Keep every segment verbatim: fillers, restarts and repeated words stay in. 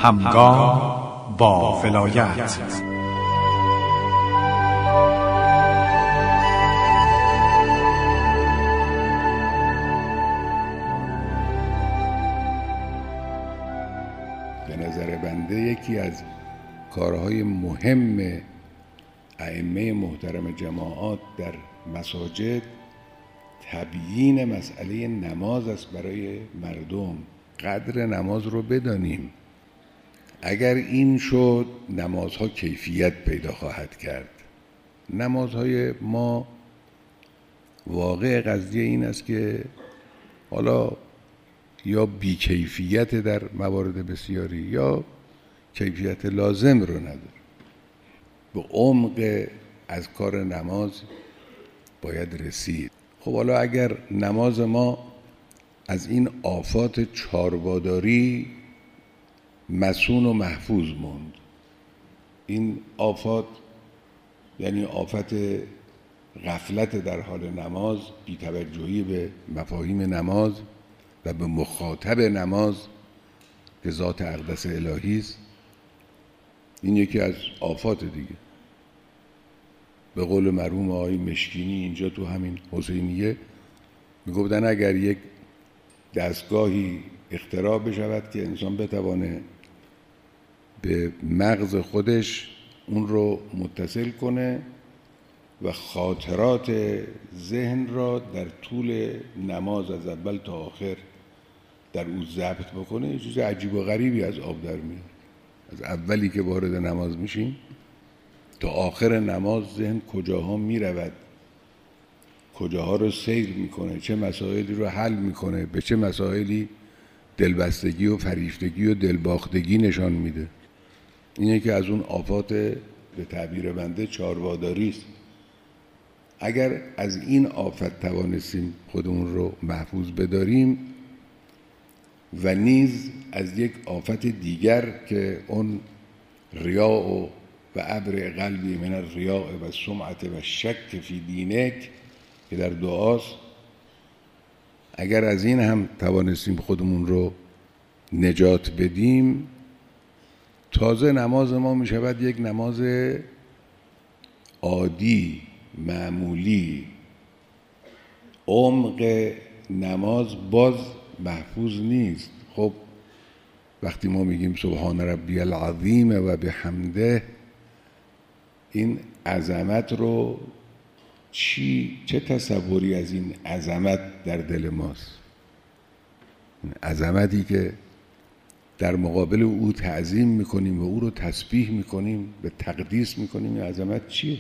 همگام با ولایت. به نظر بنده یکی از کارهای مهم ائمه محترم جماعات در مساجد تبیین مسئله نماز است برای مردم. قدر نماز رو بدانیم. اگر این شد نمازها کیفیت پیدا خواهد کرد. نمازهای ما واقع قضیه این است که حالا یا بیکیفیت در موارد بسیاری یا کیفیت لازم رو نداره. به عمق از کار نماز باید رسید. خب حالا اگر نماز ما از این آفات چارباداری مصون و محفوظ موند، این آفات یعنی آفت غفلت در حال نماز، بی‌توجهی به مفاهیم نماز و به مخاطب نماز که ذات اقدس الهی است، این یکی از آفات دیگه. به قول مرحوم آقای مشکینی اینجا تو همین حسینیه میگفتن اگر یک دستگاهی اختراع بشود که انسان بتوانه به مغز خودش اون رو متصل کنه و خاطرات ذهن را در طول نماز از اول تا آخر در او ضبط بکنه، یه چیز عجیب و غریبی از آب در میاد. از اولی که وارد نماز میشیم تا آخر نماز ذهن کجاها میرود، کجاها رو سیر میکنه، چه مسائلی رو حل میکنه، به چه مسائلی دلبستگی و فریفتگی و دلباختگی نشان میده. اینه که از اون آفات به تعبیر بنده چارباداری است. اگر از این آفت توانستیم خودمون رو محفوظ بداریم و نیز از یک آفت دیگر که اون ریاء و ابر قلبی من الریاء و سمعت و شک فی دینک که در دعاست، اگر از این هم توانستیم خودمون رو نجات بدیم، تازه نماز ما می شود یک نماز عادی معمولی. عمق نماز باز محفوظ نیست. خب وقتی ما میگیم سبحان ربی العظیم و بحمده، این عظمت رو چی چه تصوری از این عظمت در دل ماست؟ عظمتی که در مقابل او تعظیم میکنیم و او رو تسبیح میکنیم، به تقدیس میکنیم، این عظمت چیه؟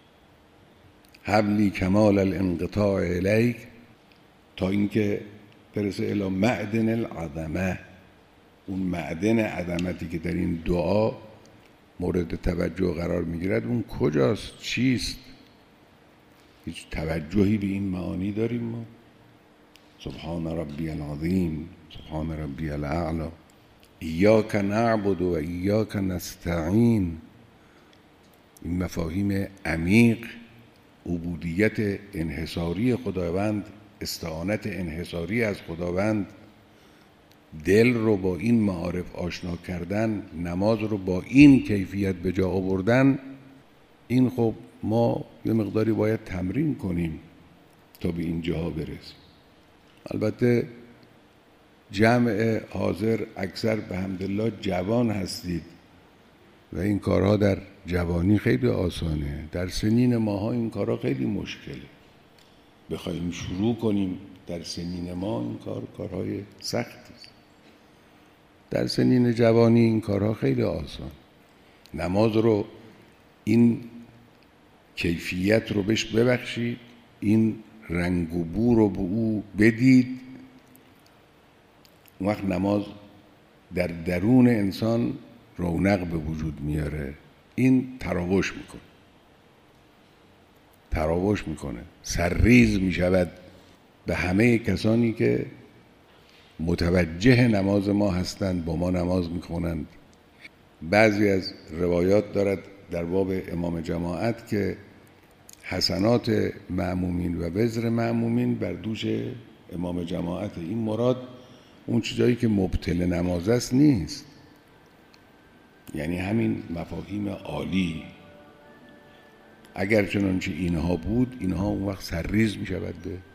حبلی کمال الانقطاع الیک، تا اینکه برسه الی معدن العظمه، اون معدن عظمتی که در این دعا مورد توجه قرار میگیرد، اون کجاست؟ چیست؟ هیچ توجهی به این معانی داریم ما؟ سبحان ربی العظیم، سبحان ربی الاعلی، ایاک نعبد و ایاک نستعین. این مفاهیم عمیق، عبودیت انحصاری خداوند، استعانت انحصاری از خداوند، دل رو با این معارف آشنا کردن، نماز رو با این کیفیت به جا آوردن، این خب ما یه مقداری باید تمرین کنیم تا به این جاها برسیم. البته جمع حاضر اکثر به حمدالله جوان هستید و این کارها در جوانی خیلی آسانه. در سنین ماها این کارها خیلی مشکله. بخوایم شروع کنیم در سنین ما، این کار کارهای سختی است. در سنین جوانی این کارها خیلی آسان. نماز رو این کیفیت رو بهش ببخشید، این رنگ و بو رو به او بدید، اون وقت نماز در درون انسان رونق به وجود میاره. این تراوش میکنه تراوش میکنه سرریز میشود به همه کسانی که متوجه نماز ما هستند، با ما نماز میخونند. بعضی از روایات دارد در باب امام جماعت که حسنات مأمومین و وزر مأمومین بر دوش امام جماعت. این مراد اون چیزایی که مبطل نماز است نیست. یعنی همین مفاهیم عالی اگر چنانچه اینها بود، اینها اون وقت سرریز می شود به